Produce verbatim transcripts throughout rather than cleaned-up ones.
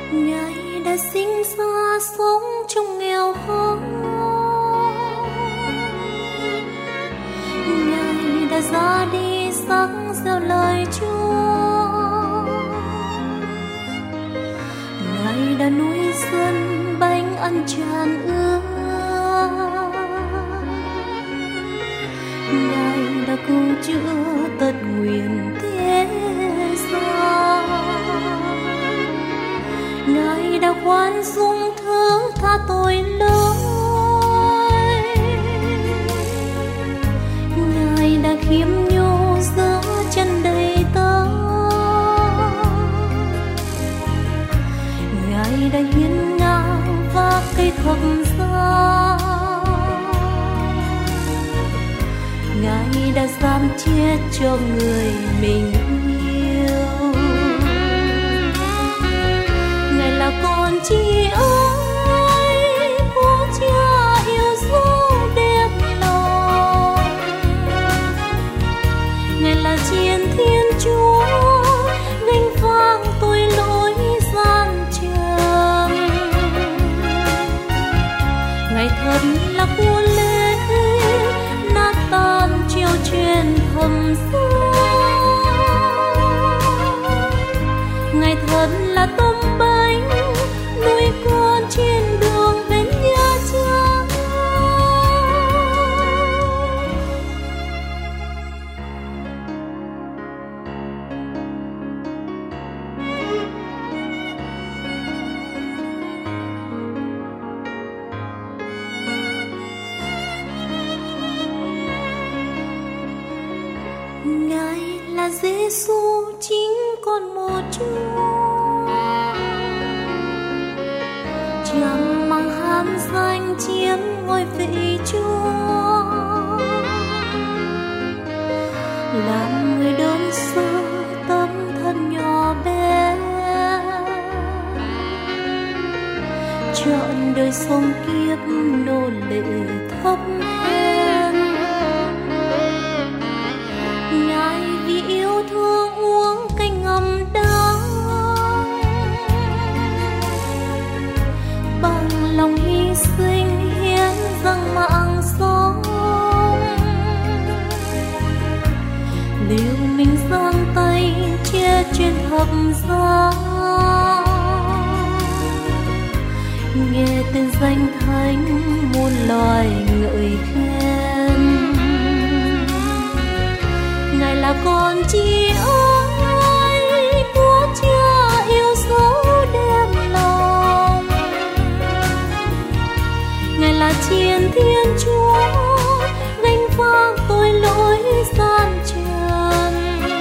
Ngài đã sinh ra sống trong nghèo khó, Ngài đã ra đi sáng gieo lời Chúa, Ngài đã nuôi dân bánh ăn tràn ứa, Ngài đã cứu chữa tật nguyền thế gian, Ngài đã khoan dung thương tha tội lỗi, Ngài đã khiêm nhu giữa chân đầy tớ, Ngài đã hiến ngang và cây thập giá, Ngài đã giam chết cho người mình yêu. Ngài là con chi ơi của Cha yêu dấu đẹp lòng, Ngài là Chiến Thiên Chúa gánh vang tội lỗi gian trần, Ngài thật là vua lễ nát tan chiều truyền thầm giá, Ngài thật là tâm bánh nuôi con trên đường bên nhà Cha. Ngài là Giêsu chính con một Chúa, chẳng mang hàm danh chiếm ngôi vị Chúa, làm người đơn sơ tâm thân nhỏ bé, trọn đời sống kiếp nô lệ thấp hèn. Ngài vì yêu thương uống canh ngầm đắng, bằng lòng hy sinh hiến dâng mạng sống, liều mình giang tay che trên thập giá, nghe tên danh thánh muôn loài ngợi khen. Ngài là con chi ơi của Cha yêu dấu đẹp lòng, Ngài là Chiến Thiên Chúa gánh vang tội lỗi gian trần,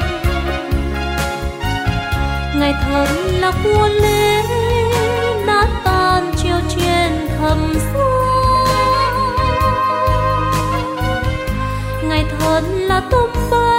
Ngài thật là vua lễ nát tan chiều truyền thầm giá, Ngài thật là tâm bánh